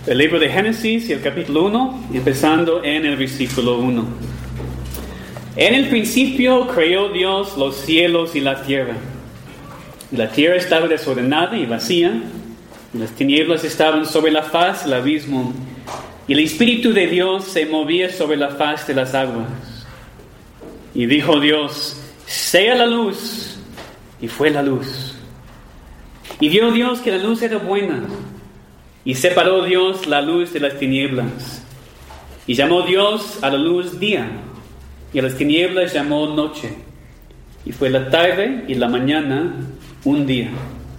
El libro de Génesis y el capítulo 1, empezando en el versículo 1. En el principio creó Dios los cielos y la tierra. La tierra estaba desordenada y vacía, y las tinieblas estaban sobre la faz del abismo, y el Espíritu de Dios se movía sobre la faz de las aguas. Y dijo Dios: sea la luz, y fue la luz. Y vio Dios que la luz era buena, y separó Dios la luz de las tinieblas. Y llamó Dios a la luz día, y a las tinieblas llamó noche. Y fue la tarde y la mañana un día.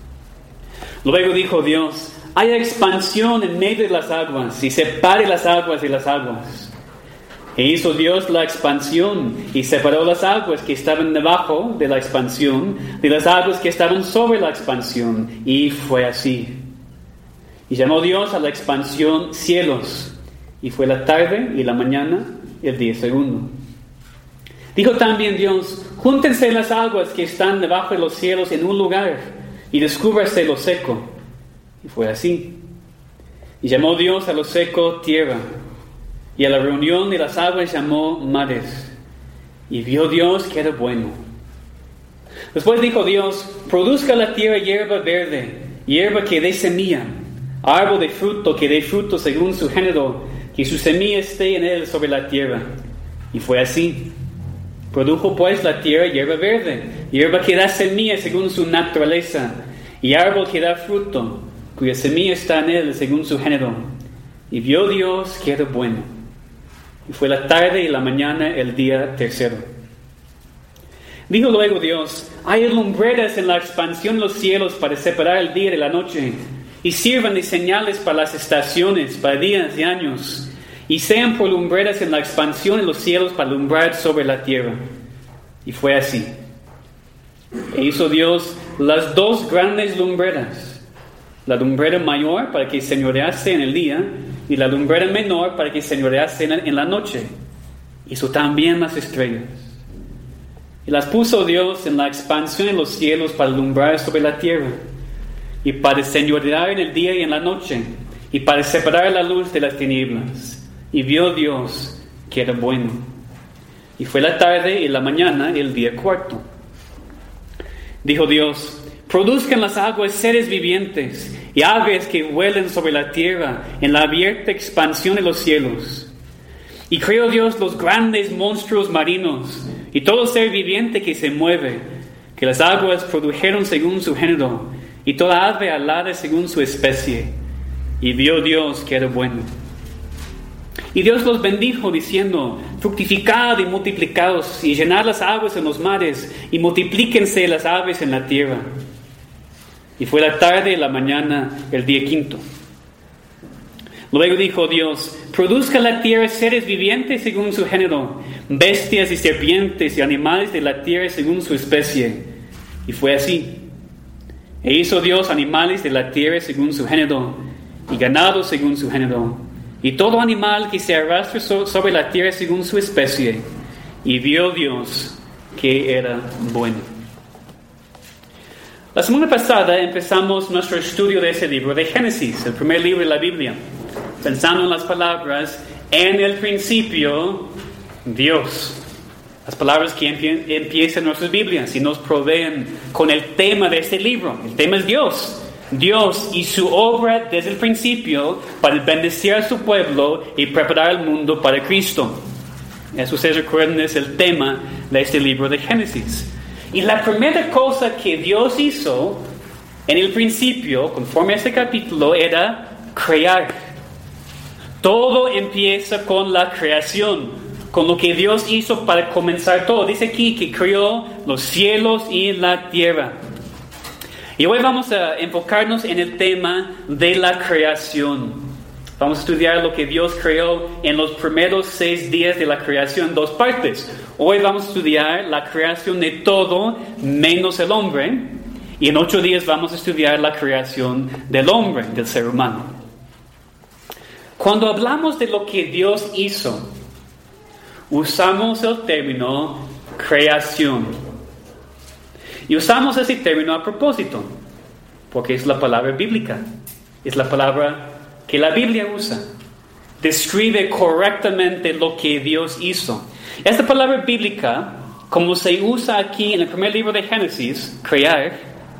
Luego dijo Dios: haya expansión en medio de las aguas, y separe las aguas de las aguas. E hizo Dios la expansión, y separó las aguas que estaban debajo de la expansión de las aguas que estaban sobre la expansión. Y fue así. Y llamó Dios a la expansión cielos, y fue la tarde y la mañana el día segundo. Dijo también Dios: júntense las aguas que están debajo de los cielos en un lugar, y descúbrase lo seco. Y fue así. Y llamó Dios a lo seco tierra, y a la reunión de las aguas llamó mares. Y vio Dios que era bueno. Después dijo Dios: produzca la tierra hierba verde, hierba que dé semilla, árbol de fruto que dé fruto según su género, que su semilla esté en él sobre la tierra. Y fue así. Produjo pues la tierra hierba verde, hierba que da semilla según su naturaleza, y árbol que da fruto, cuya semilla está en él según su género. Y vio Dios que era bueno. Y fue la tarde y la mañana el día tercero. Dijo luego Dios: hay lumbreras en la expansión de los cielos para separar el día de la noche, y sirvan de señales para las estaciones, para días y años, y sean por lumbreras en la expansión de los cielos para alumbrar sobre la tierra. Y fue así. E hizo Dios las dos grandes lumbreras, la lumbrera mayor para que señorease en el día, y la lumbrera menor para que señorease en la noche. Hizo también las estrellas. Y las puso Dios en la expansión de los cielos para alumbrar sobre la tierra, y para señorear en el día y en la noche, y para separar la luz de las tinieblas. Y vio Dios que era bueno. Y fue la tarde y la mañana el día cuarto. Dijo Dios: produzcan las aguas seres vivientes, y aves que vuelen sobre la tierra en la abierta expansión de los cielos. Y creó Dios los grandes monstruos marinos, y todo ser viviente que se mueve, que las aguas produjeron según su género, y toda ave alada según su especie. Y vio Dios que era bueno. Y Dios los bendijo diciendo: fructificad y multiplicaos, y llenad las aguas en los mares, y multiplíquense las aves en la tierra. Y fue la tarde y la mañana el día quinto. Luego dijo Dios: produzca la tierra seres vivientes según su género, bestias y serpientes y animales de la tierra según su especie. Y fue así. E hizo Dios animales de la tierra según su género, y ganado según su género, y todo animal que se arrastre sobre la tierra según su especie. Y vio Dios que era bueno. La semana pasada empezamos nuestro estudio de ese libro de Génesis, el primer libro de la Biblia, pensando en las palabras: en el principio, Dios. Las palabras que empiezan nuestras Biblias y nos proveen con el tema de este libro. El tema es Dios. Dios y su obra desde el principio para bendecir a su pueblo y preparar el mundo para Cristo. Eso, ustedes recuerdan, es el tema de este libro de Génesis. Y la primera cosa que Dios hizo en el principio, conforme a este capítulo, era crear. Todo empieza con la creación, con lo que Dios hizo para comenzar todo. Dice aquí que creó los cielos y la tierra. Y hoy vamos a enfocarnos en el tema de la creación. Vamos a estudiar lo que Dios creó en los primeros 6 días de la creación en 2 partes. Hoy vamos a estudiar la creación de todo menos el hombre. Y en 8 días vamos a estudiar la creación del hombre, del ser humano. Cuando hablamos de lo que Dios hizo, usamos el término creación. Y usamos ese término a propósito, porque es la palabra bíblica. Es la palabra que la Biblia usa describe correctamente lo que Dios hizo. Esta palabra bíblica, como se usa aquí en el primer libro de Génesis, crear,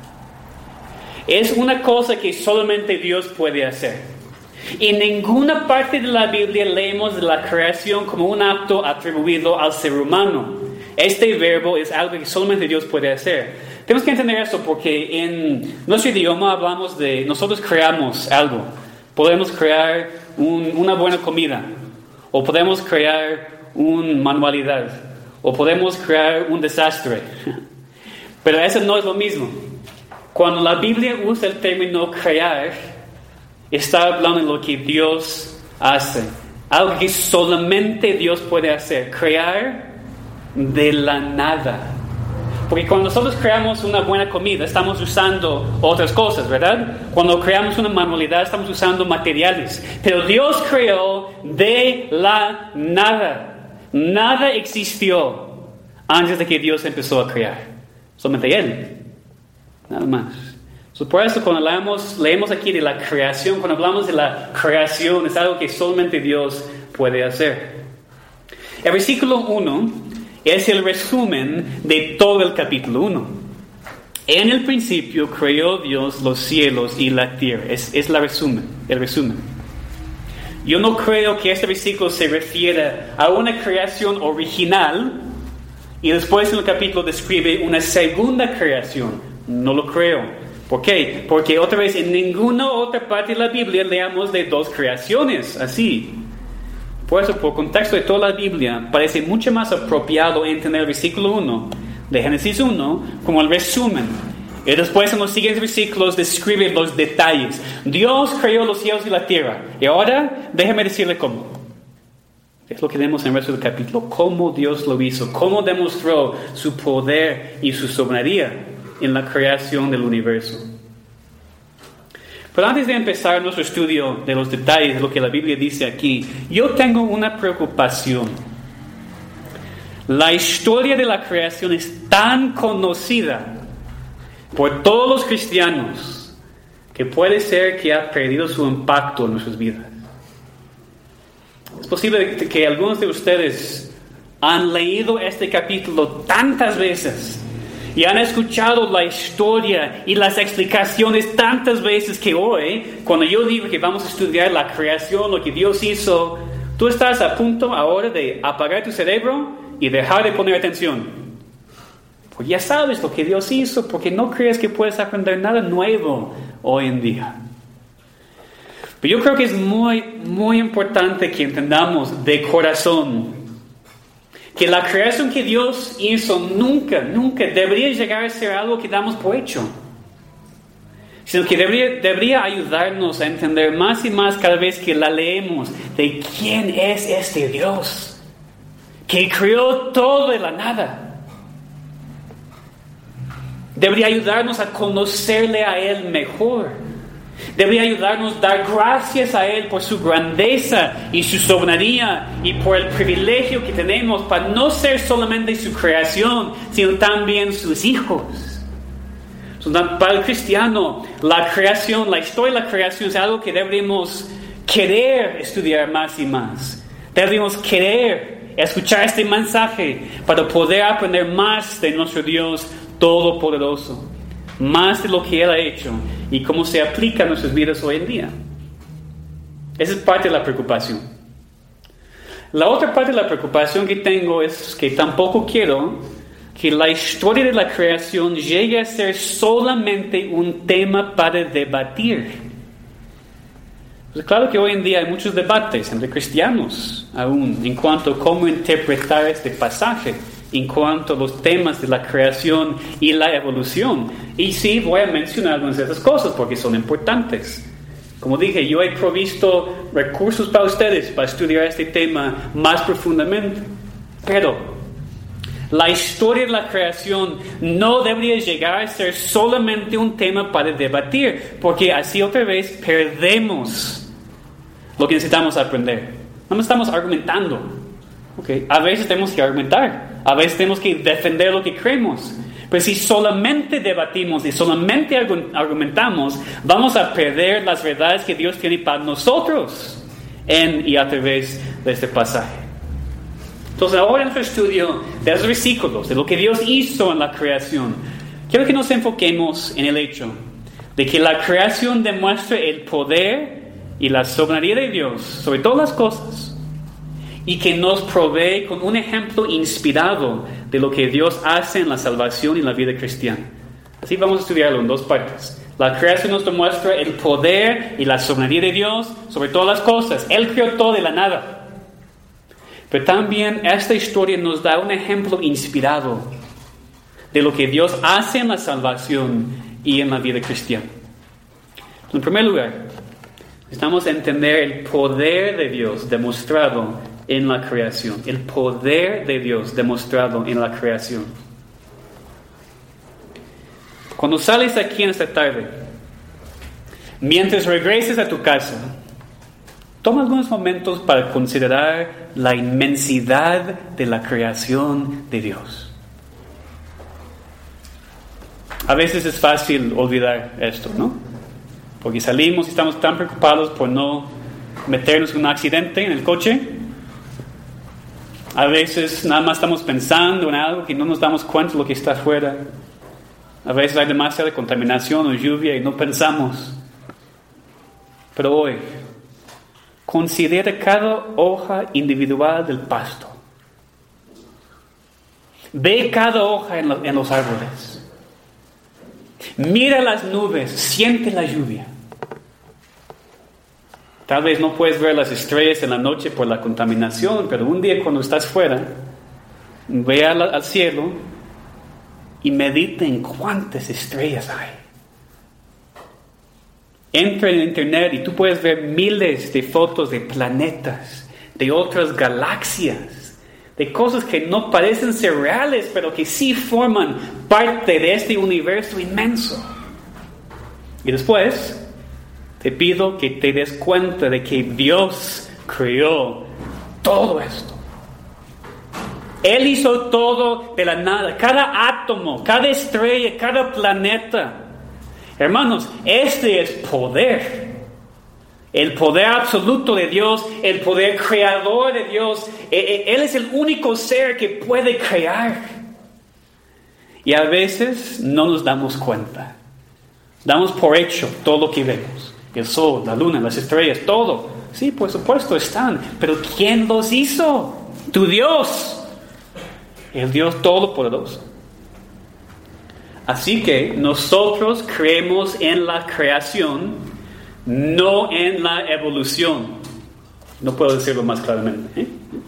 es una cosa que solamente Dios puede hacer. En ninguna parte de la Biblia leemos de la creación como un acto atribuido al ser humano. Este verbo es algo que solamente Dios puede hacer. Tenemos que entender esto porque en nuestro idioma hablamos de nosotros creamos algo. Podemos crear una buena comida, o podemos crear una manualidad, o podemos crear un desastre. Pero eso no es lo mismo. Cuando la Biblia usa el término crear, está hablando de lo que Dios hace. Algo que solamente Dios puede hacer. Crear de la nada. Porque cuando nosotros creamos una buena comida, estamos usando otras cosas, ¿verdad? Cuando creamos una manualidad, estamos usando materiales. Pero Dios creó de la nada. Nada existió antes de que Dios empezó a crear. Solamente Él. Nada más. Por eso cuando leemos aquí de la creación, cuando hablamos de la creación, es algo que solamente Dios puede hacer. El versículo 1 es el resumen de todo el capítulo 1. En el principio creó Dios los cielos y la tierra. Es el resumen. Yo no creo que este versículo se refiera a una creación original y después en el capítulo describe una segunda creación. No lo creo. ¿Por qué? Porque otra vez en ninguna otra parte de la Biblia leamos de dos creaciones así. Por eso, por contexto de toda la Biblia, parece mucho más apropiado entender el versículo 1 de Génesis 1 como el resumen. Y después en los siguientes versículos describe los detalles. Dios creó los cielos y la tierra. Y ahora, déjeme decirle cómo. Es lo que vemos en el resto del capítulo. Cómo Dios lo hizo. Cómo demostró su poder y su soberanía en la creación del universo. Pero antes de empezar nuestro estudio de los detalles de lo que la Biblia dice aquí, yo tengo una preocupación. La historia de la creación es tan conocida por todos los cristianos que puede ser que ha perdido su impacto en nuestras vidas. Es posible que algunos de ustedes han leído este capítulo tantas veces y han escuchado la historia y las explicaciones tantas veces que hoy, cuando yo digo que vamos a estudiar la creación, lo que Dios hizo, tú estás a punto ahora de apagar tu cerebro y dejar de poner atención. Porque ya sabes lo que Dios hizo, porque no crees que puedes aprender nada nuevo hoy en día. Pero yo creo que es muy, muy importante que entendamos de corazón que la creación que Dios hizo nunca debería llegar a ser algo que damos por hecho, sino que debería ayudarnos a entender más y más cada vez que la leemos de quién es este Dios que creó todo de la nada. Debería ayudarnos a conocerle a Él mejor. Debería ayudarnos a dar gracias a Él por su grandeza y su soberanía y por el privilegio que tenemos para no ser solamente su creación, sino también sus hijos. Para el cristiano, la creación, la historia de la creación es algo que deberíamos querer estudiar más y más. Deberíamos querer escuchar este mensaje para poder aprender más de nuestro Dios Todopoderoso. Más de lo que Él ha hecho y cómo se aplica a nuestras vidas hoy en día. Esa es parte de la preocupación. La otra parte de la preocupación que tengo es que tampoco quiero que la historia de la creación llegue a ser solamente un tema para debatir. Pues claro que hoy en día hay muchos debates entre cristianos aún en cuanto a cómo interpretar este pasaje, en cuanto a los temas de la creación y la evolución. Y sí, voy a mencionar algunas de esas cosas porque son importantes. Como dije, yo he provisto recursos para ustedes para estudiar este tema más profundamente. Pero la historia de la creación no debería llegar a ser solamente un tema para debatir, porque así otra vez perdemos lo que necesitamos aprender. No estamos argumentando. Okay. A veces tenemos que argumentar, a veces tenemos que defender lo que creemos, Pero si solamente debatimos y solamente argumentamos, vamos a perder las verdades que Dios tiene para nosotros en y a través de este pasaje. Entonces ahora en nuestro estudio de los versículos, de lo que Dios hizo en la creación, quiero que nos enfoquemos en el hecho de que la creación demuestra el poder y la soberanía de Dios sobre todas las cosas, y que nos provee con un ejemplo inspirado de lo que Dios hace en la salvación y la vida cristiana. Así vamos a estudiarlo en dos partes. La creación nos demuestra el poder y la soberanía de Dios sobre todas las cosas. Él creó todo de la nada. Pero también esta historia nos da un ejemplo inspirado de lo que Dios hace en la salvación y en la vida cristiana. En primer lugar, necesitamos entender el poder de Dios demostrado en la creación. El poder de Dios demostrado en la creación. Cuando sales aquí en esta tarde, mientras regreses a tu casa, toma algunos momentos para considerar la inmensidad de la creación de Dios. A veces es fácil olvidar esto, ¿no? Porque salimos y estamos tan preocupados por no meternos en un accidente en el coche. A veces nada más estamos pensando en algo que no nos damos cuenta de lo que está afuera. A veces hay demasiada contaminación o lluvia y no pensamos. Pero hoy, considera cada hoja individual del pasto. Ve cada hoja en los árboles. Mira las nubes, siente la lluvia. Tal vez no puedes ver las estrellas en la noche por la contaminación, pero un día cuando estás fuera, ve al cielo y medita en cuántas estrellas hay. Entra en internet y tú puedes ver miles de fotos de planetas, de otras galaxias, de cosas que no parecen ser reales, pero que sí forman parte de este universo inmenso. Y después te pido que te des cuenta de que Dios creó todo esto. Él hizo todo de la nada, cada átomo, cada estrella, cada planeta. Hermanos, este es poder. El poder absoluto de Dios, el poder creador de Dios. Él es el único ser que puede crear. Y a veces no nos damos cuenta. Damos por hecho todo lo que vemos. El sol, la luna, las estrellas, todo. Sí, por supuesto están. Pero ¿quién los hizo? Tu Dios. El Dios Todopoderoso. Así que nosotros creemos en la creación, no en la evolución. No puedo decirlo más claramente, ¿eh?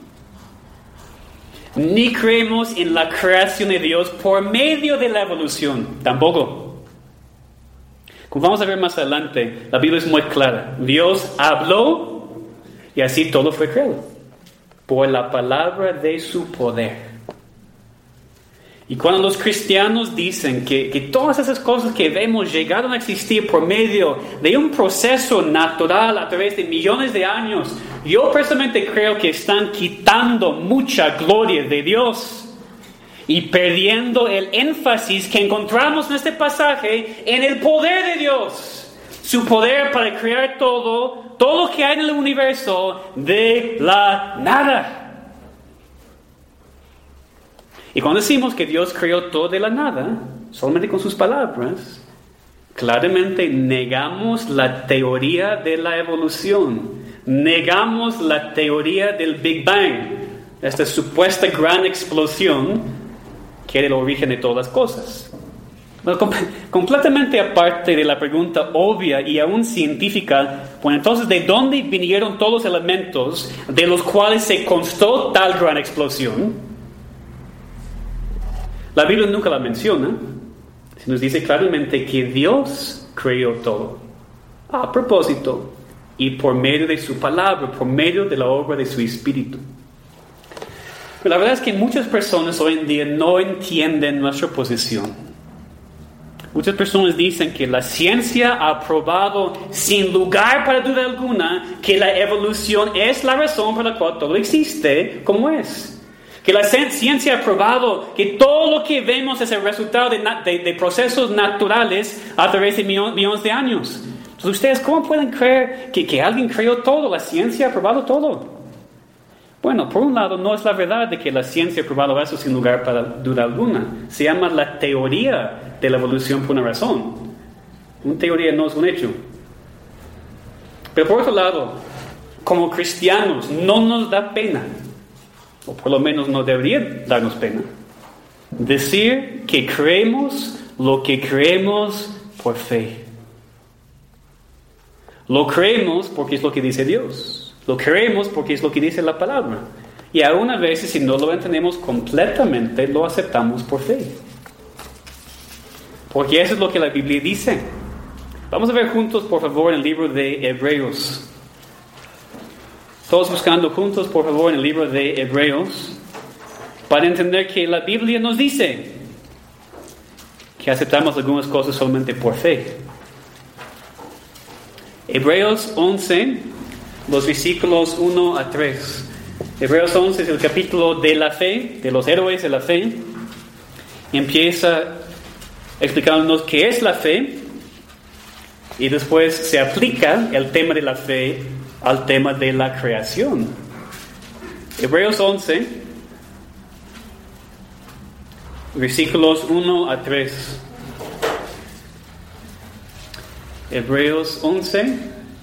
Ni creemos en la creación de Dios por medio de la evolución. Tampoco. Como vamos a ver más adelante, la Biblia es muy clara. Dios habló y así todo fue creado. Por la palabra de su poder. Y cuando los cristianos dicen que todas esas cosas que vemos llegaron a existir por medio de un proceso natural a través de millones de años, yo personalmente creo que están quitando mucha gloria de Dios y perdiendo el énfasis que encontramos en este pasaje en el poder de Dios. Su poder para crear todo lo que hay en el universo de la nada. Y cuando decimos que Dios creó todo de la nada, solamente con sus palabras, claramente negamos la teoría de la evolución, negamos la teoría del Big Bang, esta supuesta gran explosión que era el origen de todas las cosas. Bueno, completamente aparte de la pregunta obvia y aún científica, bueno, entonces, ¿de dónde vinieron todos los elementos de los cuales se constó tal gran explosión? La Biblia nunca la menciona. Se nos dice claramente que Dios creó todo. A propósito, y por medio de su palabra, por medio de la obra de su Espíritu. Pero la verdad es que muchas personas hoy en día no entienden nuestra posición. Muchas personas dicen que la ciencia ha probado sin lugar para duda alguna que la evolución es la razón por la cual todo existe como es. Que la ciencia ha probado que todo lo que vemos es el resultado de procesos naturales a través de millones de años. Entonces, ¿ustedes cómo pueden creer que alguien creó todo? La ciencia ha probado todo. Bueno, por un lado, no es la verdad de que la ciencia ha probado eso sin lugar para duda alguna. Se llama la teoría de la evolución por una razón. Una teoría no es un hecho. Pero por otro lado, como cristianos, no nos da pena, o por lo menos no debería darnos pena, decir que creemos lo que creemos por fe. Lo creemos porque es lo que dice Dios. Lo creemos porque es lo que dice la palabra. Y aún a veces, si no lo entendemos completamente, lo aceptamos por fe. Porque eso es lo que la Biblia dice. Vamos a ver juntos, por favor, en el libro de Hebreos. Todos buscando juntos, por favor, en el libro de Hebreos, para entender que la Biblia nos dice que aceptamos algunas cosas solamente por fe. Hebreos 11, los versículos 1 a 3. Hebreos 11 es el capítulo de la fe, de los héroes de la fe. Y empieza explicándonos qué es la fe. Y después se aplica el tema de la fe al tema de la creación. Hebreos 11, versículos 1 a 3. Hebreos 11,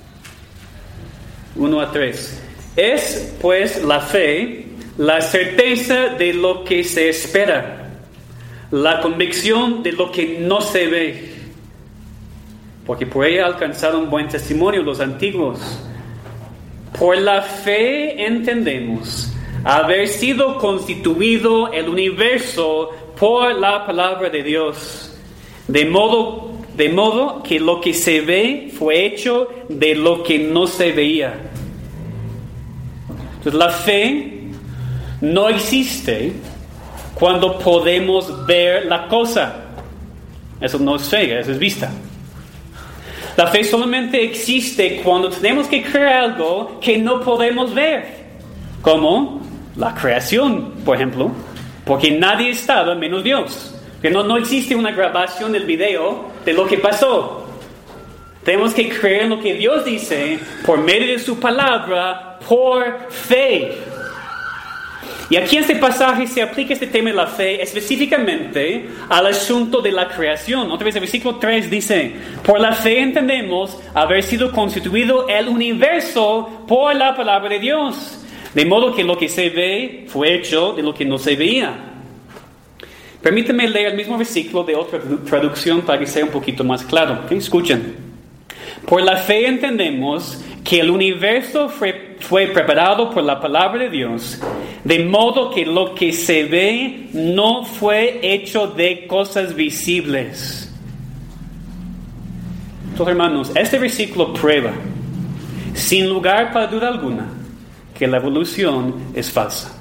1 a 3. Es pues la fe, la certeza de lo que se espera, la convicción de lo que no se ve. Porque por ella alcanzaron buen testimonio los antiguos. Por la fe entendemos haber sido constituido el universo por la palabra de Dios, de modo que lo que se ve fue hecho de lo que no se veía. Entonces la fe no existe cuando podemos ver la cosa. Eso no es fe, eso es vista. La fe solamente existe cuando tenemos que creer algo que no podemos ver, como la creación, por ejemplo, porque nadie estaba menos Dios. Que no existe una grabación del video de lo que pasó. Tenemos que creer en lo que Dios dice por medio de su palabra, por fe. Y aquí en este pasaje se aplica este tema de la fe específicamente al asunto de la creación. Otra vez el versículo 3 dice: por la fe entendemos haber sido constituido el universo por la palabra de Dios, de modo que lo que se ve fue hecho de lo que no se veía. Permíteme leer el mismo versículo de otra traducción para que sea un poquito más claro. ¿Okay? Escuchen. Por la fe entendemos que el universo fue preparado por la palabra de Dios, de modo que lo que se ve no fue hecho de cosas visibles. Entonces, hermanos, este versículo prueba, sin lugar para duda alguna, que la evolución es falsa.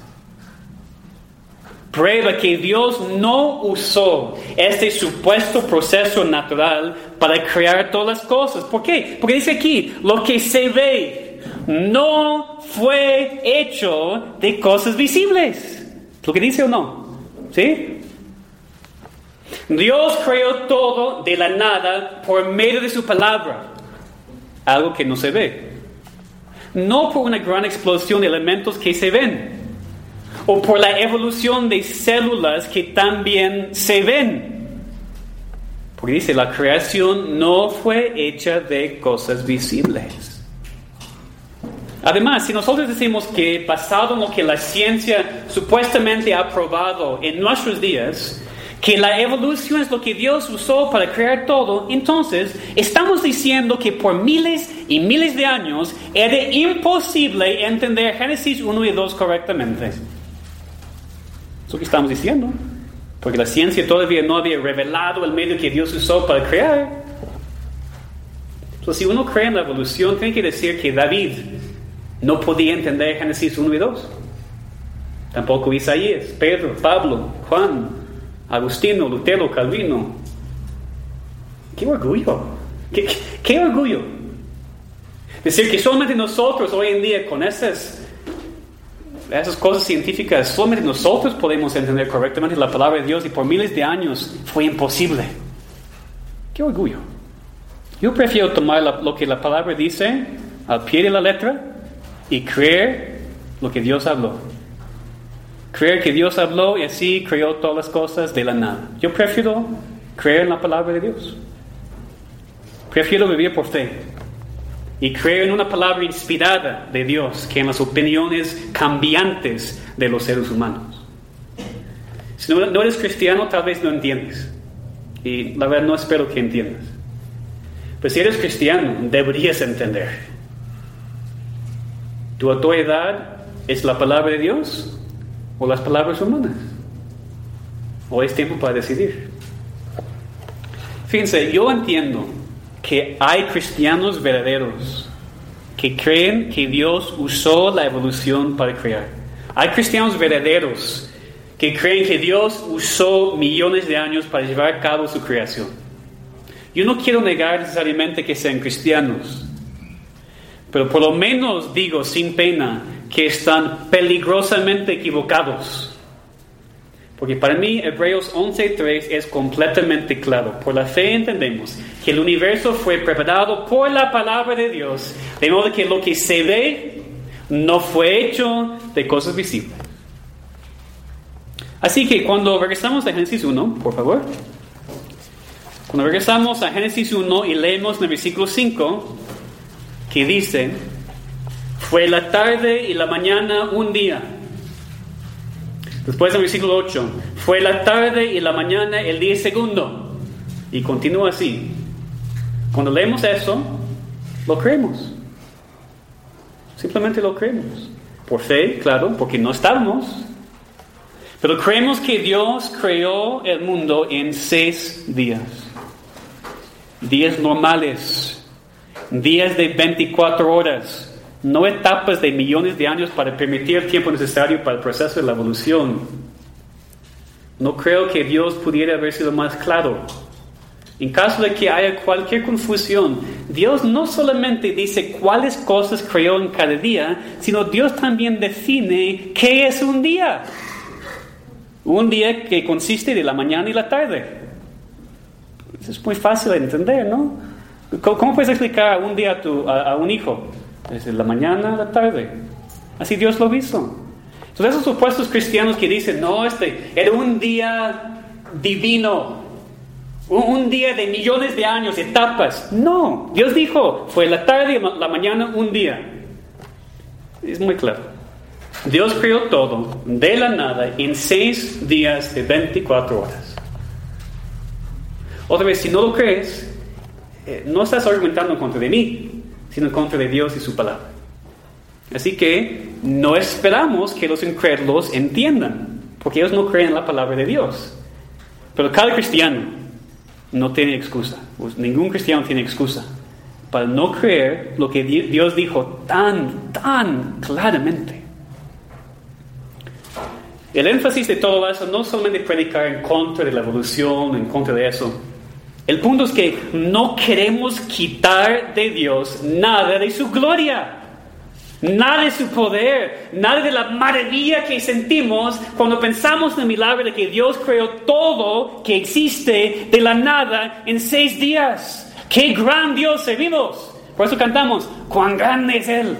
Prueba que Dios no usó este supuesto proceso natural para crear todas las cosas. ¿Por qué? Porque dice aquí, lo que se ve no fue hecho de cosas visibles. ¿Lo que dice o no? ¿Sí? Dios creó todo de la nada por medio de su palabra. Algo que no se ve. No por una gran explosión de elementos que se ven, o por la evolución de células que también se ven. Porque dice, la creación no fue hecha de cosas visibles. Además, si nosotros decimos que basado en lo que la ciencia supuestamente ha probado en nuestros días, que la evolución es lo que Dios usó para crear todo, entonces estamos diciendo que por miles y miles de años era imposible entender Génesis 1 y 2 correctamente. Eso que estamos diciendo, porque la ciencia todavía no había revelado el medio que Dios usó para crear. Entonces, si uno cree en la evolución, tiene que decir que David no podía entender Génesis 1 y 2. Tampoco Isaías, Pedro, Pablo, Juan, Agustino, Lutero, Calvino. ¡Qué orgullo! ¡Qué orgullo! Decir que solamente nosotros hoy en día con esas esas cosas científicas, solamente nosotros podemos entender correctamente la palabra de Dios y por miles de años fue imposible. ¡Qué orgullo! Yo prefiero tomar lo que la palabra dice al pie de la letra y creer lo que Dios habló. Creer que Dios habló y así creó todas las cosas de la nada. Yo prefiero creer en la palabra de Dios. Prefiero vivir por fe y creer en una palabra inspirada de Dios que en las opiniones cambiantes de los seres humanos. Si no eres cristiano, tal vez no entiendes. Y la verdad no espero que entiendas. Pero si eres cristiano, deberías entender. ¿Tu autoridad es la palabra de Dios o las palabras humanas? ¿O es tiempo para decidir? Fíjense, yo entiendo que hay cristianos verdaderos que creen que Dios usó la evolución para crear. Hay cristianos verdaderos que creen que Dios usó millones de años para llevar a cabo su creación. Yo no quiero negar necesariamente que sean cristianos, pero por lo menos digo sin pena que están peligrosamente equivocados. Porque para mí Hebreos 11:3 es completamente claro. Por la fe entendemos que el universo fue preparado por la palabra de Dios, de modo que lo que se ve no fue hecho de cosas visibles. Así que cuando regresamos a Génesis 1, por favor. Cuando regresamos a Génesis 1 y leemos en el versículo 5, que dice: fue la tarde y la mañana un día. Después del versículo 8, fue la tarde y la mañana el día segundo. Y continúa así. Cuando leemos eso, lo creemos. Simplemente lo creemos. Por fe, claro, porque no estamos. Pero creemos que Dios creó el mundo en 6 días. Días normales. Días de 24 horas. No etapas de millones de años para permitir el tiempo necesario para el proceso de la evolución. No creo que Dios pudiera haber sido más claro. En caso de que haya cualquier confusión, Dios no solamente dice cuáles cosas creó en cada día, sino Dios también define qué es un día. Un día que consiste de la mañana y la tarde. Eso es muy fácil de entender, ¿no? ¿Cómo puedes explicar un día a un hijo? Desde la mañana a la tarde. Así Dios lo hizo. Entonces esos supuestos cristianos que dicen, no, era un día divino, un día de millones de años, etapas. No, Dios dijo, fue la tarde y la mañana un día. Es muy claro. Dios creó todo de la nada en 6 días de 24 horas. Otra vez, si no lo crees, no estás argumentando en contra de mí, sino en contra de Dios y su palabra. Así que no esperamos que los incrédulos entiendan, porque ellos no creen en la palabra de Dios. Pero cada cristiano no tiene excusa. Pues ningún cristiano tiene excusa para no creer lo que Dios dijo tan claramente. El énfasis de todo eso no solamente predicar en contra de la evolución, en contra de eso. El punto es que no queremos quitar de Dios nada de su gloria, nada de su poder, nada de la maravilla que sentimos cuando pensamos en el milagro de que Dios creó todo que existe de la nada en 6 días. ¡Qué gran Dios servimos! Por eso cantamos, ¡cuán grande es Él!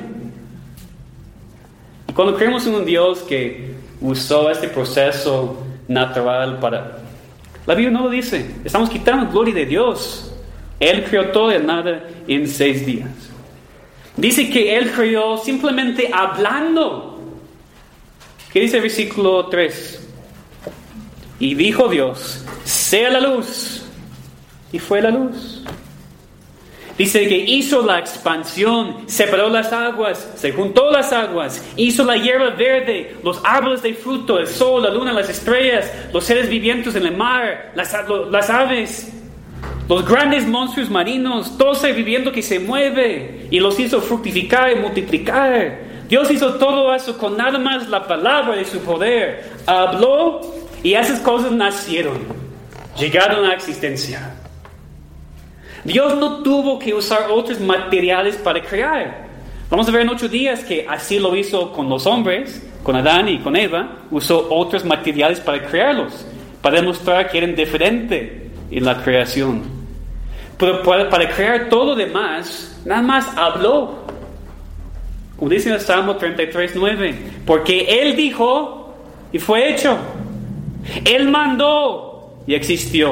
Y cuando creemos en un Dios que usó este proceso natural para... La Biblia no lo dice. Estamos quitando gloria de Dios. Él creó todo de nada en 6 días. Dice que Él creó simplemente hablando. ¿Qué dice el versículo 3? Y dijo Dios, sea la luz. Y fue la luz. Dice que hizo la expansión, separó las aguas, se juntó las aguas, hizo la hierba verde, los árboles de fruto, el sol, la luna, las estrellas, los seres vivientes en el mar, las aves, los grandes monstruos marinos, todo ser viviente que se mueve, y los hizo fructificar y multiplicar. Dios hizo todo eso con nada más la palabra de su poder. Habló y esas cosas nacieron, llegaron a existencia. Dios no tuvo que usar otros materiales para crear. Vamos a ver en 8 días que así lo hizo con los hombres, con Adán y con Eva. Usó otros materiales para crearlos, para demostrar que eran diferentes en la creación. Pero para crear todo lo demás, nada más habló. Como dice en el Salmo 33:9, porque Él dijo y fue hecho. Él mandó y existió.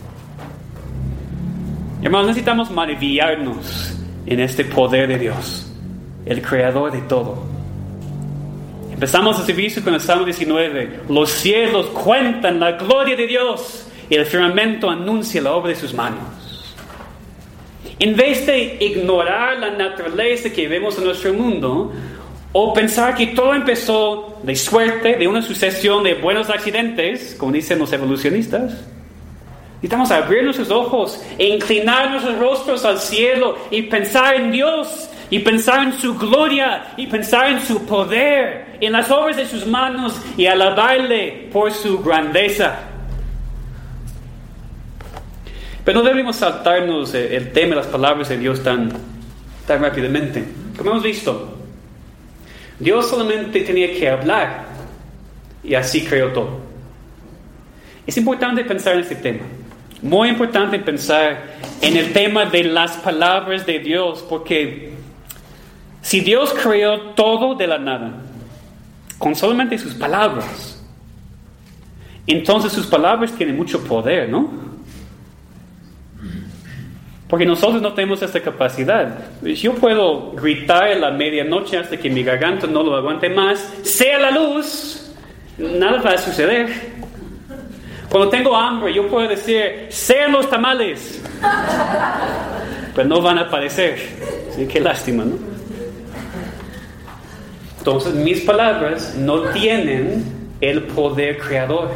Hermanos, necesitamos maravillarnos en este poder de Dios, el creador de todo. Empezamos el servicio con el Salmo 19. Los cielos cuentan la gloria de Dios y el firmamento anuncia la obra de sus manos. En vez de ignorar la naturaleza que vemos en nuestro mundo, o pensar que todo empezó de suerte, de una sucesión de buenos accidentes, como dicen los evolucionistas, necesitamos abrir nuestros ojos e inclinar nuestros rostros al cielo y pensar en Dios, y pensar en su gloria, y pensar en su poder, en las obras de sus manos, y alabarle por su grandeza. Pero no debemos saltarnos el tema de las palabras de Dios tan rápidamente. Como hemos visto, Dios solamente tenía que hablar y así creó todo. Es importante pensar en este tema. Muy importante pensar en el tema de las palabras de Dios, porque si Dios creó todo de la nada, con solamente sus palabras, entonces sus palabras tienen mucho poder, ¿no? Porque nosotros no tenemos esta capacidad. Yo puedo gritar a la medianoche hasta que mi garganta no lo aguante más. Sea la luz, nada va a suceder. Cuando tengo hambre, yo puedo decir, sean los tamales. Pero no van a aparecer. Sí, qué lástima, ¿no? Entonces, mis palabras no tienen el poder creador.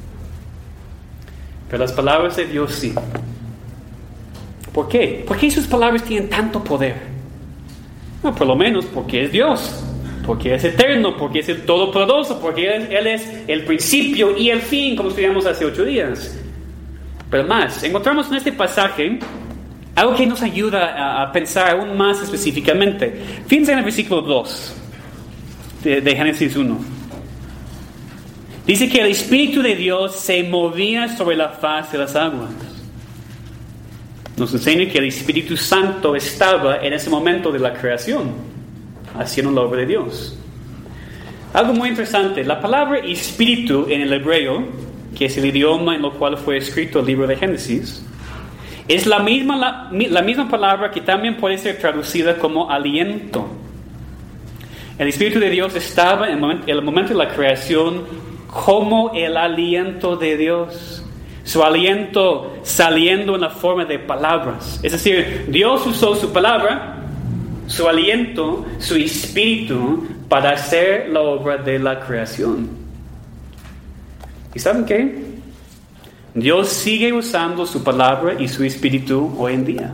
Pero las palabras de Dios sí. ¿Por qué? ¿Por qué sus palabras tienen tanto poder? No, por lo menos porque es Dios, porque es eterno, porque es el todopoderoso, porque Él es el principio y el fin, como estudiamos hace 8 días. Pero más, encontramos en este pasaje algo que nos ayuda a pensar aún más específicamente. Fíjense en el versículo 2 de Génesis 1. Dice que el Espíritu de Dios se movía sobre la faz de las aguas. Nos enseña que el Espíritu Santo estaba en ese momento de la creación, haciendo la obra de Dios. Algo muy interesante, la palabra espíritu en el hebreo, que es el idioma en el cual fue escrito el libro de Génesis, es la misma palabra que también puede ser traducida como aliento. El Espíritu de Dios estaba en el momento de la creación como el aliento de Dios. Su aliento saliendo en la forma de palabras. Es decir, Dios usó su palabra, su aliento, su espíritu para hacer la obra de la creación. ¿Y saben qué? Dios sigue usando su palabra y su espíritu hoy en día.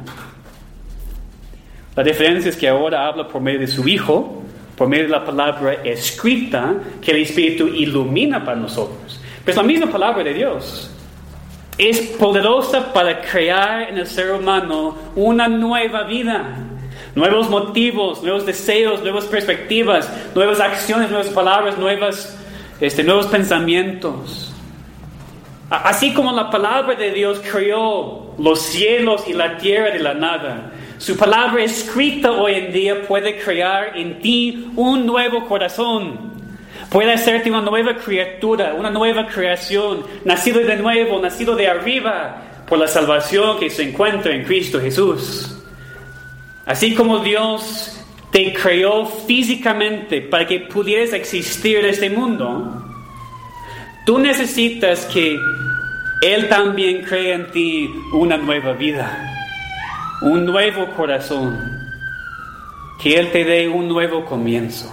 La diferencia es que ahora habla por medio de su Hijo, por medio de la palabra escrita que el Espíritu ilumina para nosotros. Pero es la misma palabra de Dios. Es poderosa para crear en el ser humano una nueva vida, nuevos motivos, nuevos deseos, nuevas perspectivas, nuevas acciones, nuevas palabras, nuevos pensamientos. Así como la palabra de Dios creó los cielos y la tierra de la nada, su palabra escrita hoy en día puede crear en ti un nuevo corazón. Puede hacerte una nueva criatura, una nueva creación, nacido de nuevo, nacido de arriba, por la salvación que se encuentra en Cristo Jesús. Así como Dios te creó físicamente para que pudieras existir en este mundo, tú necesitas que Él también cree en ti una nueva vida, un nuevo corazón, que Él te dé un nuevo comienzo.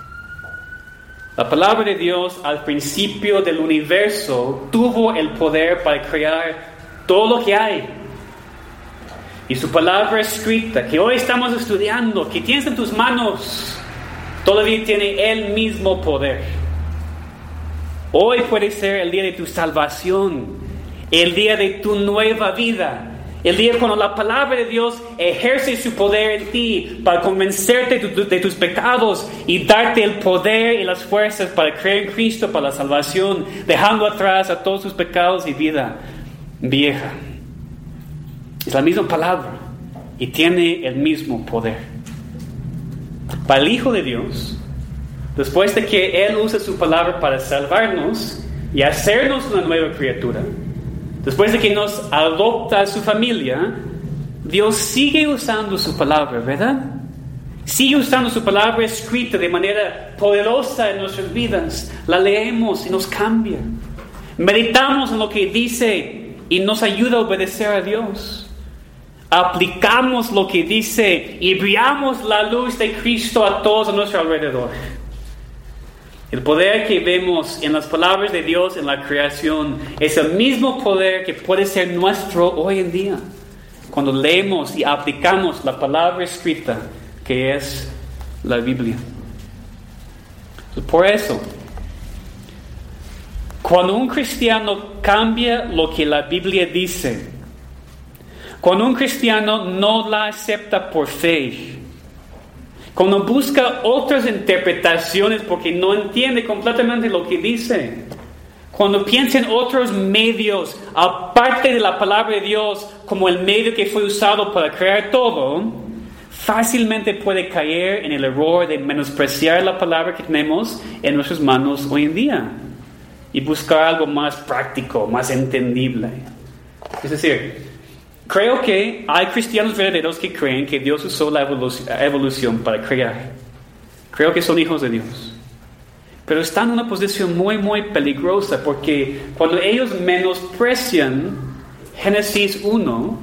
La palabra de Dios al principio del universo tuvo el poder para crear todo lo que hay. Y su palabra escrita, que hoy estamos estudiando, que tienes en tus manos, todavía tiene el mismo poder. Hoy puede ser el día de tu salvación, el día de tu nueva vida, El día cuando la palabra de Dios ejerce su poder en ti para convencerte de tus pecados y darte el poder y las fuerzas para creer en Cristo, para la salvación, dejando atrás a todos tus pecados y vida vieja. Es la misma palabra y tiene el mismo poder. Para el Hijo de Dios, después de que Él usa su palabra para salvarnos y hacernos una nueva criatura, después de que nos adopta a su familia, Dios sigue usando su palabra, ¿verdad? Sigue usando su palabra escrita de manera poderosa en nuestras vidas. La leemos y nos cambia. Meditamos en lo que dice y nos ayuda a obedecer a Dios. Aplicamos lo que dice y brillamos la luz de Cristo a todos a nuestro alrededor. El poder que vemos en las palabras de Dios en la creación es el mismo poder que puede ser nuestro hoy en día, cuando leemos y aplicamos la palabra escrita que es la Biblia. Por eso, cuando un cristiano cambia lo que la Biblia dice, cuando un cristiano no la acepta por fe, cuando busca otras interpretaciones porque no entiende completamente lo que dice, cuando piensa en otros medios aparte de la palabra de Dios como el medio que fue usado para crear todo, fácilmente puede caer en el error de menospreciar la palabra que tenemos en nuestras manos hoy en día y buscar algo más práctico, más entendible. Es decir, creo que hay cristianos verdaderos que creen que Dios usó la evolución para crear. Creo que son hijos de Dios. Pero están en una posición muy, muy peligrosa porque cuando ellos menosprecian Génesis 1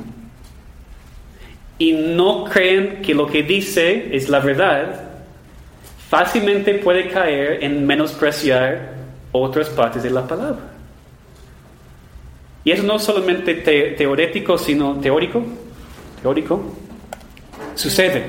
y no creen que lo que dice es la verdad, fácilmente puede caer en menospreciar otras partes de la palabra. Y eso no es solamente teórico, sino teórico. Sucede.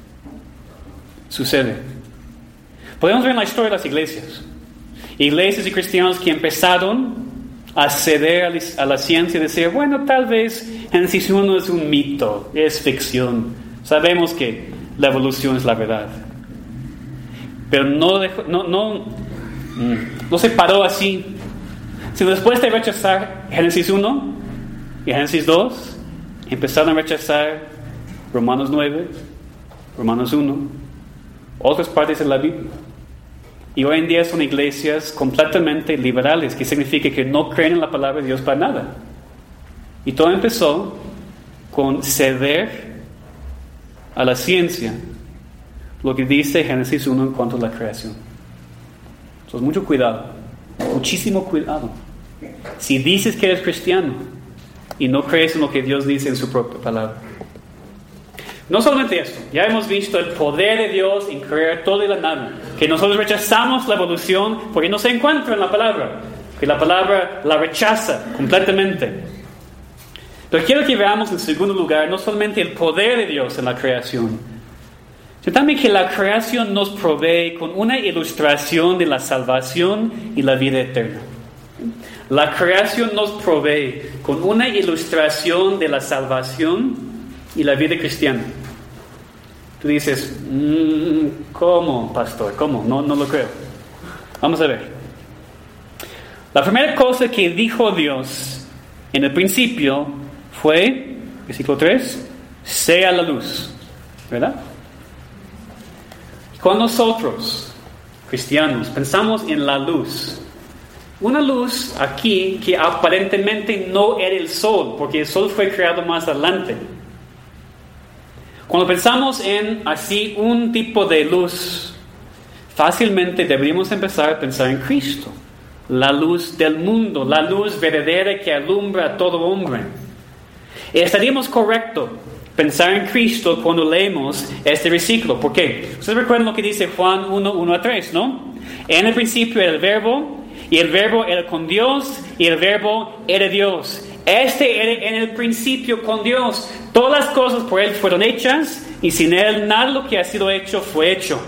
Podemos ver en la historia de las iglesias. Iglesias y cristianos que empezaron a ceder a la ciencia y decir, bueno, tal vez Génesis 1 es un mito, es ficción. Sabemos que la evolución es la verdad. Pero no se paró así. Sino después de rechazar Génesis 1 y Génesis 2, empezaron a rechazar Romanos 9, Romanos 1, otras partes de la Biblia. Y hoy en día son iglesias completamente liberales, que significa que no creen en la palabra de Dios para nada. Y todo empezó con ceder a la ciencia lo que dice Génesis 1 en cuanto a la creación. Entonces, mucho cuidado, muchísimo cuidado. Si dices que eres cristiano y no crees en lo que Dios dice en su propia palabra. No solamente esto, ya hemos visto el poder de Dios en crear todo de la nada, que nosotros rechazamos la evolución porque no se encuentra en la palabra, que la palabra la rechaza completamente. Pero quiero que veamos en segundo lugar no solamente el poder de Dios en la creación, sino también que la creación nos provee con una ilustración de la salvación y la vida eterna. La creación nos provee con una ilustración de la salvación y la vida cristiana. Tú dices, ¿cómo, pastor? ¿Cómo? No lo creo. Vamos a ver. La primera cosa que dijo Dios en el principio fue, versículo 3, sea la luz. ¿Verdad? Cuando nosotros, cristianos, pensamos en la luz, una luz aquí que aparentemente no era el sol, porque el sol fue creado más adelante. Cuando pensamos en así un tipo de luz, fácilmente deberíamos empezar a pensar en Cristo, la luz del mundo, la luz verdadera que alumbra a todo hombre. Y estaríamos correctos pensar en Cristo cuando leemos este versículo. ¿Por qué? Ustedes recuerdan lo que dice Juan 1:1-3, ¿no? En el principio era el verbo, y el verbo era con Dios, y el verbo era Dios. Este era en el principio con Dios. Todas las cosas por Él fueron hechas, y sin Él nada de lo que ha sido hecho fue hecho.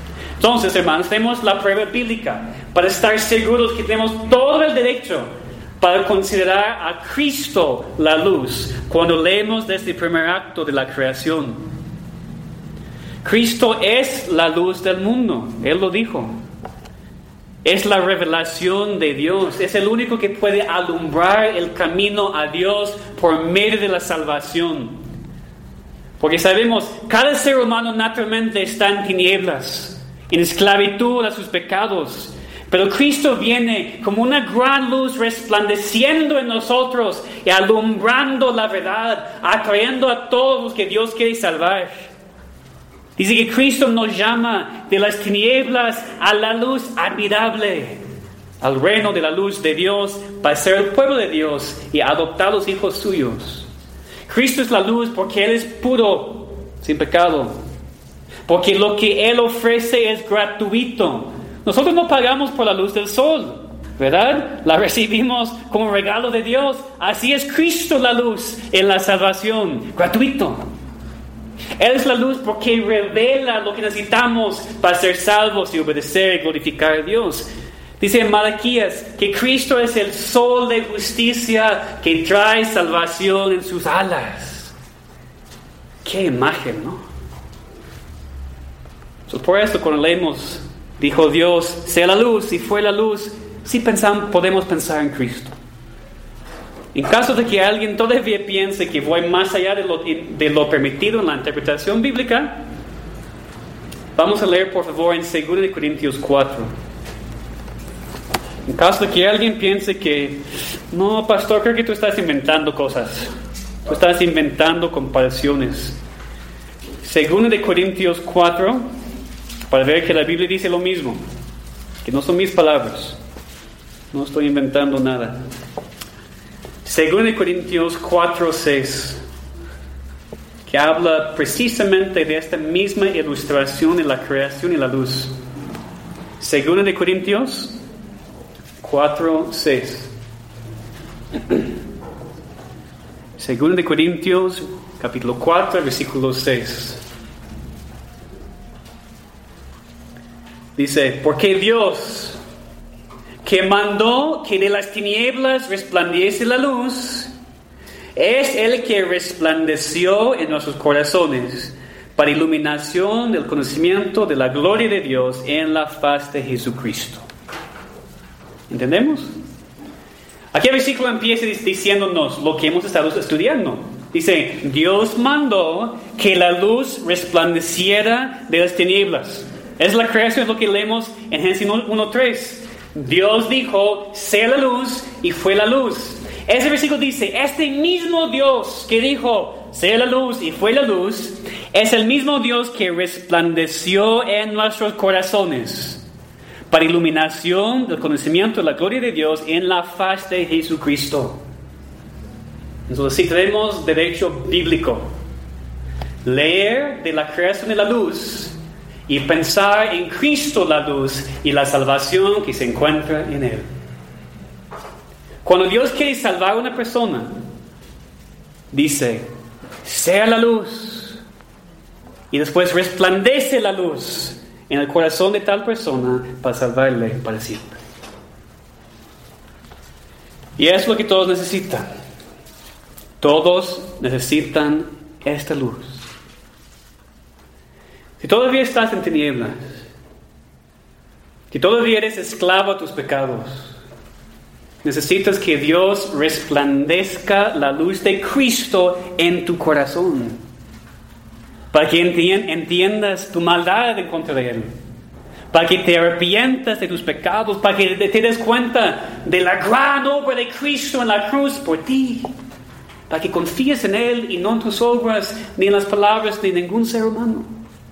Entonces, hermanos, tenemos la prueba bíblica para estar seguros que tenemos todo el derecho para considerar a Cristo la luz cuando leemos desde el primer acto de la creación. Cristo es la luz del mundo, Él lo dijo. Es la revelación de Dios, es el único que puede alumbrar el camino a Dios por medio de la salvación. Porque sabemos, cada ser humano naturalmente está en tinieblas, en esclavitud a sus pecados. Pero Cristo viene como una gran luz resplandeciendo en nosotros y alumbrando la verdad, atrayendo a todos los que Dios quiere salvar. Dice que Cristo nos llama de las tinieblas a la luz admirable, al reino de la luz de Dios, para ser el pueblo de Dios y adoptar los hijos suyos. Cristo es la luz porque Él es puro, sin pecado. Porque lo que Él ofrece es gratuito. Nosotros no pagamos por la luz del sol, ¿verdad? La recibimos como regalo de Dios. Así es Cristo la luz en la salvación, gratuito. Él es la luz porque revela lo que necesitamos para ser salvos y obedecer y glorificar a Dios. Dice en Malaquías que Cristo es el sol de justicia que trae salvación en sus alas. ¡Qué imagen!, ¿no? Por eso cuando leemos, dijo Dios, sea la luz, y fue la luz, sí podemos pensar en Cristo. En caso de que alguien todavía piense que voy más allá de lo permitido en la interpretación bíblica, vamos a leer por favor en 2 Corintios 4. En caso de que alguien piense que, no, pastor, creo que tú estás inventando cosas. Tú estás inventando comparaciones. 2 Corintios 4, para ver que la Biblia dice lo mismo, que no son mis palabras. No estoy inventando nada. 2 Corintios 4, 6, que habla precisamente de esta misma ilustración de la creación y la luz. 2 Corintios 4, 6. 2 Corintios capítulo 4, versículo 6. Dice, porque Dios, que mandó que de las tinieblas resplandeciese la luz, es el que resplandeció en nuestros corazones para iluminación del conocimiento de la gloria de Dios en la faz de Jesucristo. ¿Entendemos? Aquí el versículo empieza diciéndonos lo que hemos estado estudiando. Dice, Dios mandó que la luz resplandeciera de las tinieblas. Es la creación, es lo que leemos en Génesis 1:3. Dios dijo, sea la luz, y fue la luz. Ese versículo dice, este mismo Dios que dijo, sea la luz, y fue la luz, es el mismo Dios que resplandeció en nuestros corazones para iluminación del conocimiento de la gloria de Dios en la faz de Jesucristo. Entonces, si tenemos derecho bíblico, leer de la creación de la luz y pensar en Cristo la luz y la salvación que se encuentra en Él. Cuando Dios quiere salvar a una persona, dice, sea la luz, y después resplandece la luz en el corazón de tal persona para salvarle para siempre. Y es lo que todos necesitan. Todos necesitan esta luz. Si todavía estás en tinieblas, si todavía eres esclavo a tus pecados, necesitas que Dios resplandezca la luz de Cristo en tu corazón, para que entiendas tu maldad en contra de Él, para que te arrepientas de tus pecados, para que te des cuenta de la gran obra de Cristo en la cruz por ti, para que confíes en Él y no en tus obras, ni en las palabras de ningún ser humano.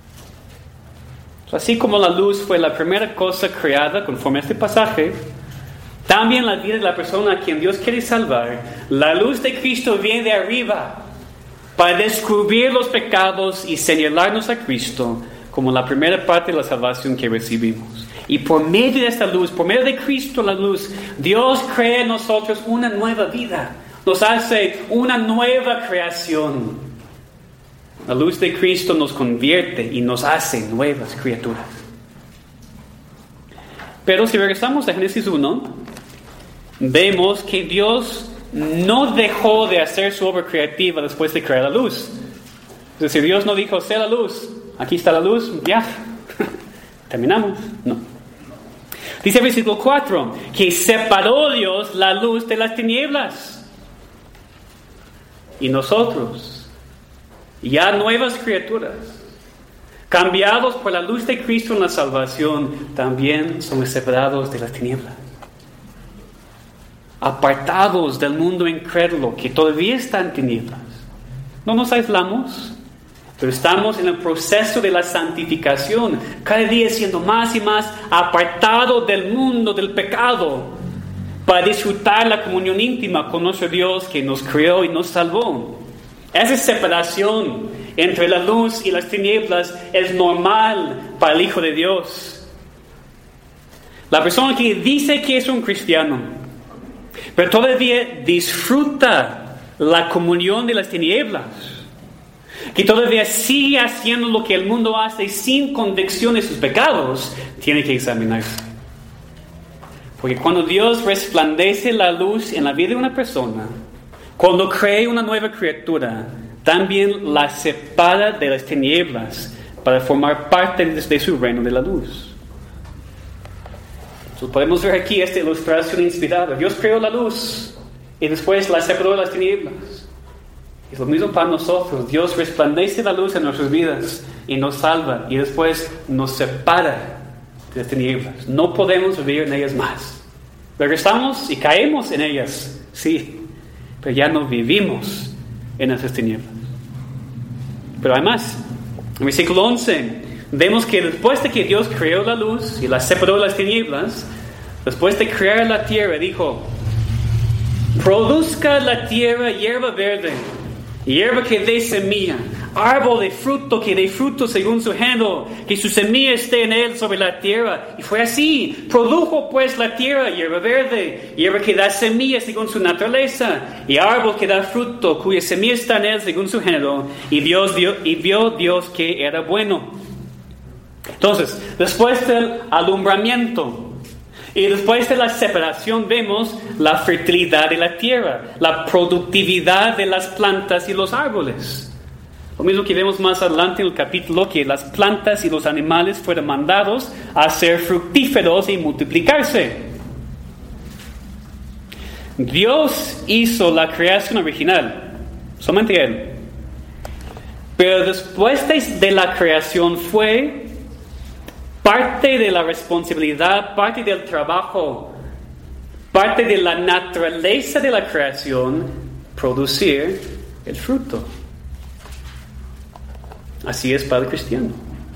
Así como la luz fue la primera cosa creada conforme a este pasaje, también la vida de la persona a quien Dios quiere salvar, la luz de Cristo viene de arriba para descubrir los pecados y señalarnos a Cristo como la primera parte de la salvación que recibimos. Y por medio de esta luz, por medio de Cristo la luz, Dios crea en nosotros una nueva vida, nos hace una nueva creación. La luz de Cristo nos convierte y nos hace nuevas criaturas. Pero si regresamos a Génesis 1, vemos que Dios no dejó de hacer su obra creativa después de crear la luz. Es decir, Dios no dijo, sea la luz, aquí está la luz, ya, terminamos. No. Dice el versículo 4, que separó Dios la luz de las tinieblas. Y nosotros, ya nuevas criaturas, cambiados por la luz de Cristo en la salvación, también somos separados de las tinieblas. Apartados del mundo incrédulo que todavía está en tinieblas. No nos aislamos, pero estamos en el proceso de la santificación, cada día siendo más y más apartados del mundo, del pecado, para disfrutar la comunión íntima con nuestro Dios que nos creó y nos salvó. Esa separación entre la luz y las tinieblas es normal para el Hijo de Dios. La persona que dice que es un cristiano, pero todavía disfruta la comunión de las tinieblas, que todavía sigue haciendo lo que el mundo hace sin convicción de sus pecados, tiene que examinarse. Porque cuando Dios resplandece la luz en la vida de una persona, cuando crea una nueva criatura, también la separa de las tinieblas para formar parte de su reino de la luz. Entonces podemos ver aquí esta ilustración inspirada. Dios creó la luz y después la separó de las tinieblas. Es lo mismo para nosotros. Dios resplandece la luz en nuestras vidas y nos salva y después nos separa de las tinieblas. No podemos vivir en ellas más. Regresamos y caemos en ellas, sí, pero ya no vivimos en esas tinieblas. Pero además, en el versículo 11, vemos que después de que Dios creó la luz y la separó de las tinieblas, después de crear la tierra, dijo, produzca la tierra hierba verde, hierba que dé semilla, árbol de fruto que dé fruto según su género, que su semilla esté en él sobre la tierra. Y fue así. Produjo pues la tierra hierba verde, hierba que da semilla según su naturaleza, y árbol que da fruto cuya semilla está en él según su género. Y vio Dios que era bueno. Entonces, después del alumbramiento y después de la separación, vemos la fertilidad de la tierra, la productividad de las plantas y los árboles. Lo mismo que vemos más adelante en el capítulo, que las plantas y los animales fueron mandados a ser fructíferos y multiplicarse. Dios hizo la creación original, solamente Él. Pero después de la creación fue parte de la responsabilidad, parte del trabajo, parte de la naturaleza de la creación, producir el fruto. Así es para el cristiano.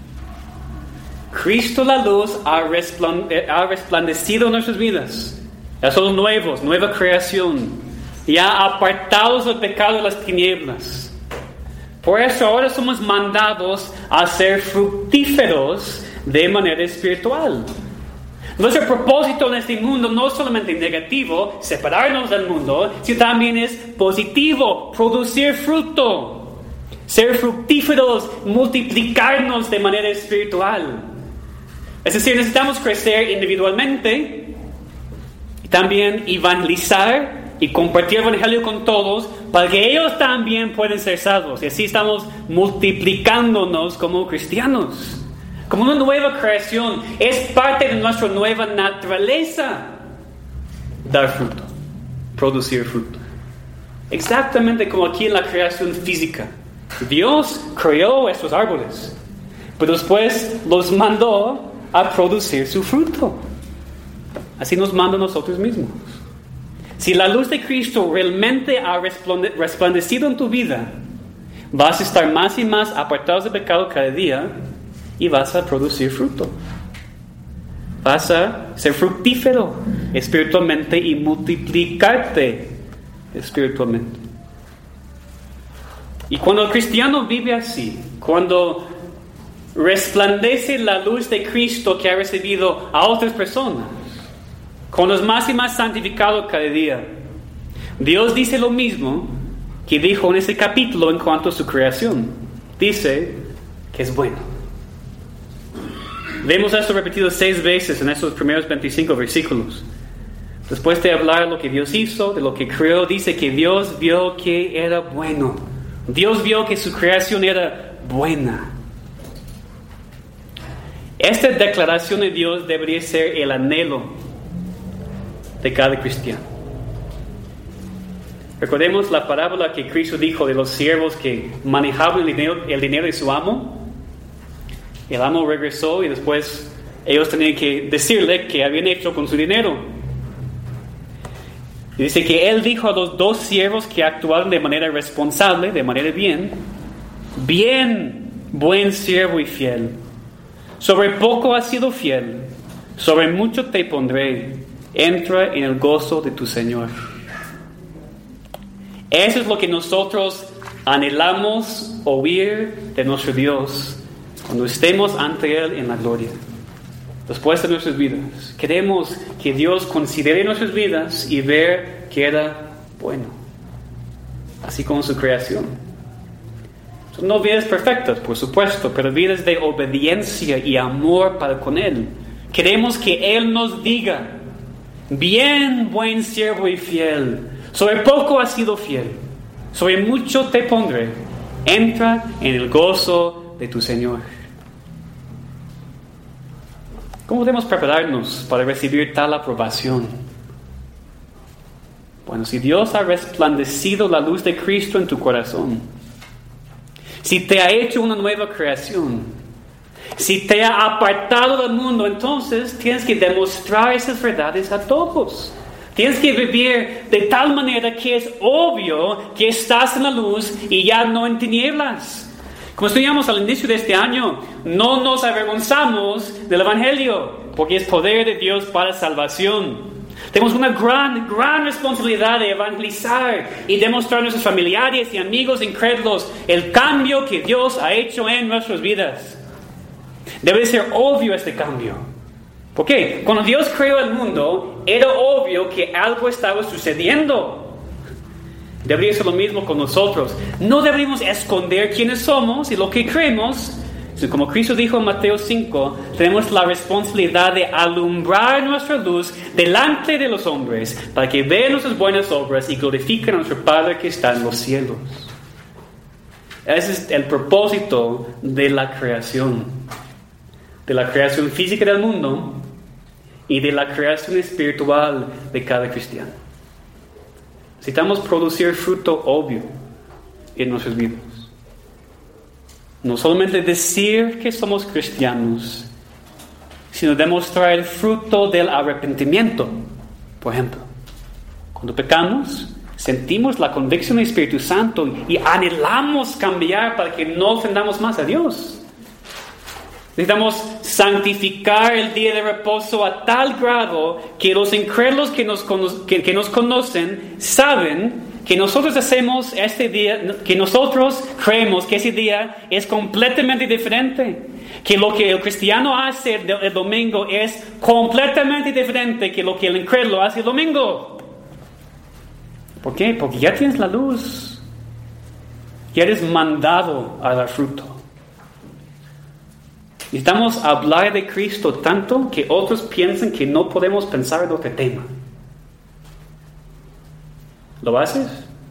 Cristo la luz ha resplandecido en nuestras vidas. Ya somos nuevos, nueva creación, ya apartados del pecado de las tinieblas. Por eso ahora somos mandados a ser fructíferos de manera espiritual. Nuestro propósito en este mundo no es solamente negativo, separarnos del mundo, sino también es positivo, producir fruto, ser fructíferos, multiplicarnos de manera espiritual. Es decir, necesitamos crecer individualmente y también evangelizar y compartir el evangelio con todos para que ellos también puedan ser salvos. Y así estamos multiplicándonos como cristianos. Como una nueva creación, es parte de nuestra nueva naturaleza dar fruto, producir fruto. Exactamente como aquí en la creación física. Dios creó estos árboles, pero después los mandó a producir su fruto. Así nos manda a nosotros mismos. Si la luz de Cristo realmente ha resplandecido en tu vida, vas a estar más y más apartados del pecado cada día, y vas a producir fruto. Vas a ser fructífero espiritualmente y multiplicarte espiritualmente. Y cuando el cristiano vive así, cuando resplandece la luz de Cristo que ha recibido a otras personas, cuando es más y más santificado cada día, Dios dice lo mismo que dijo en ese capítulo en cuanto a su creación. Dice que es bueno. Vemos esto repetido 6 veces en esos primeros 25 versículos. Después de hablar de lo que Dios hizo, de lo que creó, dice que Dios vio que era bueno. Dios vio que su creación era buena. Esta declaración de Dios debería ser el anhelo de cada cristiano. Recordemos la parábola que Cristo dijo de los siervos que manejaban el dinero de su amo. El amo regresó y después ellos tenían que decirle qué habían hecho con su dinero. Y dice que él dijo a los dos siervos que actuaron de manera responsable, de manera bien: bien, buen siervo y fiel. Sobre poco has sido fiel, sobre mucho te pondré. Entra en el gozo de tu Señor. Eso es lo que nosotros anhelamos oír de nuestro Dios cuando estemos ante Él en la gloria. Después de nuestras vidas, queremos que Dios considere nuestras vidas y ver que era bueno, así como su creación. No vidas perfectas, por supuesto, pero vidas de obediencia y amor para con Él. Queremos que Él nos diga: bien, buen siervo y fiel, sobre poco has sido fiel, sobre mucho te pondré. Entra en el gozo de tu Señor. ¿Cómo debemos prepararnos para recibir tal aprobación? Bueno, si Dios ha resplandecido la luz de Cristo en tu corazón, si te ha hecho una nueva creación, si te ha apartado del mundo, entonces tienes que demostrar esas verdades a todos. Tienes que vivir de tal manera que es obvio que estás en la luz y ya no en tinieblas. Como estudiamos al inicio de este año, no nos avergonzamos del Evangelio, porque es poder de Dios para salvación. Tenemos una gran responsabilidad de evangelizar y demostrar a nuestros familiares y amigos incrédulos el cambio que Dios ha hecho en nuestras vidas. Debe ser obvio este cambio. ¿Por qué? Cuando Dios creó el mundo, era obvio que algo estaba sucediendo. Debería ser lo mismo con nosotros. No deberíamos esconder quiénes somos y lo que creemos. Como Cristo dijo en Mateo 5, tenemos la responsabilidad de alumbrar nuestra luz delante de los hombres, para que vean nuestras buenas obras y glorifiquen a nuestro Padre que está en los cielos. Ese es el propósito de la creación física del mundo y de la creación espiritual de cada cristiano. Necesitamos producir fruto obvio en nuestras vidas. No solamente decir que somos cristianos, sino demostrar el fruto del arrepentimiento. Por ejemplo, cuando pecamos, sentimos la convicción del Espíritu Santo y anhelamos cambiar para que no ofendamos más a Dios. Necesitamos santificar el día de reposo a tal grado que los incrédulos que nos conocen saben que nosotros hacemos este día, que nosotros creemos que ese día es completamente diferente. Que lo que el cristiano hace el domingo es completamente diferente que lo que el incrédulo hace el domingo. ¿Por qué? Porque ya tienes la luz. Ya eres mandado a dar fruto. Necesitamos hablar de Cristo tanto que otros piensen que no podemos pensar en otro tema. ¿Lo haces?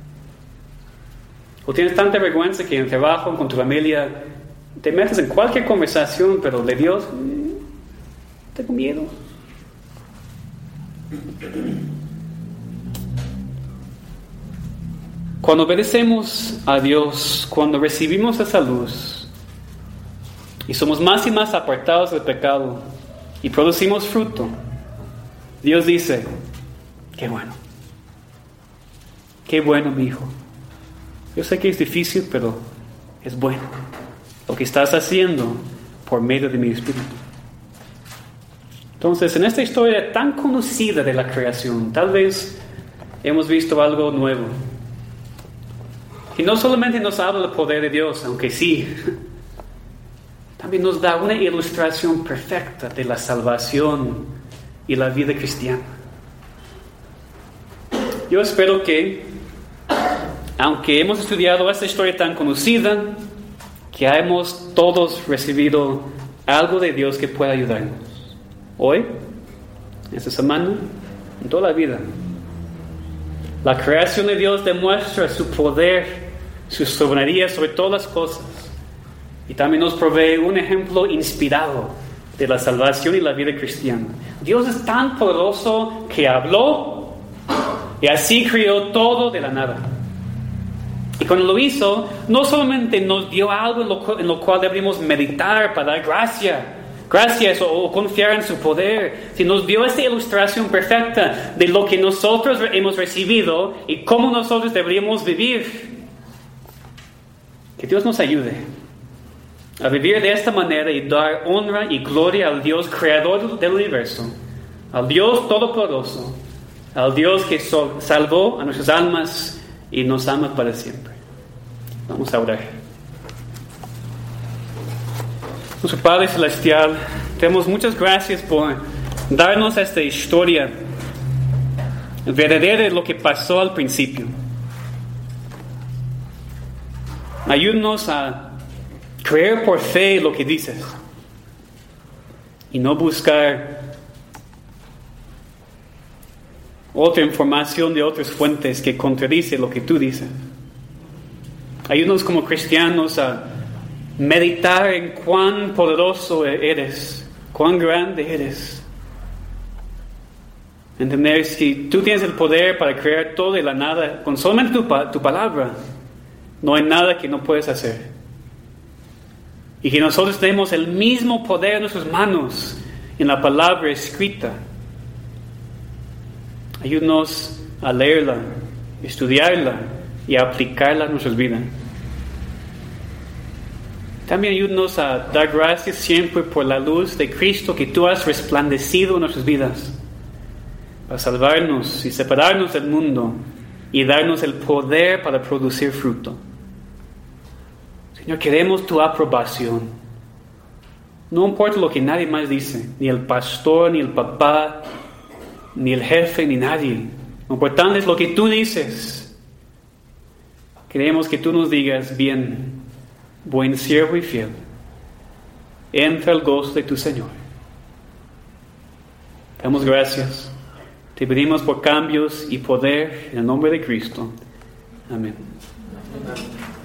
¿O tienes tanta vergüenza que en el trabajo, con tu familia, te metes en cualquier conversación, pero de Dios, tengo miedo? Cuando obedecemos a Dios, cuando recibimos esa luz, y somos más y más apartados del pecado y producimos fruto, Dios dice: qué bueno mi hijo. Yo sé que es difícil, pero es bueno lo que estás haciendo por medio de mi Espíritu. Entonces, en esta historia tan conocida de la creación, tal vez hemos visto algo nuevo, que no solamente nos habla del poder de Dios, aunque sí, también nos da una ilustración perfecta de la salvación y la vida cristiana. Yo espero que, aunque hemos estudiado esta historia tan conocida, que hemos todos recibido algo de Dios que pueda ayudarnos. Hoy, esta semana, en toda la vida. La creación de Dios demuestra su poder, su soberanía sobre todas las cosas. Y también nos provee un ejemplo inspirado de la salvación y la vida cristiana. Dios es tan poderoso que habló y así creó todo de la nada. Y cuando lo hizo, no solamente nos dio algo en lo cual deberíamos meditar para dar gracias o confiar en su poder, sino nos dio esta ilustración perfecta de lo que nosotros hemos recibido y cómo nosotros deberíamos vivir. Que Dios nos ayude a vivir de esta manera y dar honra y gloria al Dios creador del universo, al Dios todopoderoso, al Dios que salvó a nuestras almas y nos ama para siempre. Vamos a orar. Nuestro Padre Celestial, te damos muchas gracias por darnos esta historia verdadera de lo que pasó al principio. Ayúdanos a creer por fe lo que dices y no buscar otra información de otras fuentes que contradice lo que tú dices. Ayúdanos como cristianos a meditar en cuán poderoso eres, cuán grande eres. Entender si tú tienes el poder para crear todo de la nada con solamente tu palabra, no hay nada que no puedes hacer. Y que nosotros tenemos el mismo poder en nuestras manos en la palabra escrita. Ayúdanos a leerla, estudiarla y a aplicarla a nuestras vidas. También ayúdanos a dar gracias siempre por la luz de Cristo que tú has resplandecido en nuestras vidas, para salvarnos y separarnos del mundo y darnos el poder para producir fruto. Señor, queremos tu aprobación. No importa lo que nadie más dice, ni el pastor, ni el papá, ni el jefe, ni nadie. Lo importante es lo que tú dices. Queremos que tú nos digas, bien, buen siervo y fiel, entra al gozo de tu Señor. Te damos gracias. Te pedimos por cambios y poder en el nombre de Cristo. Amén.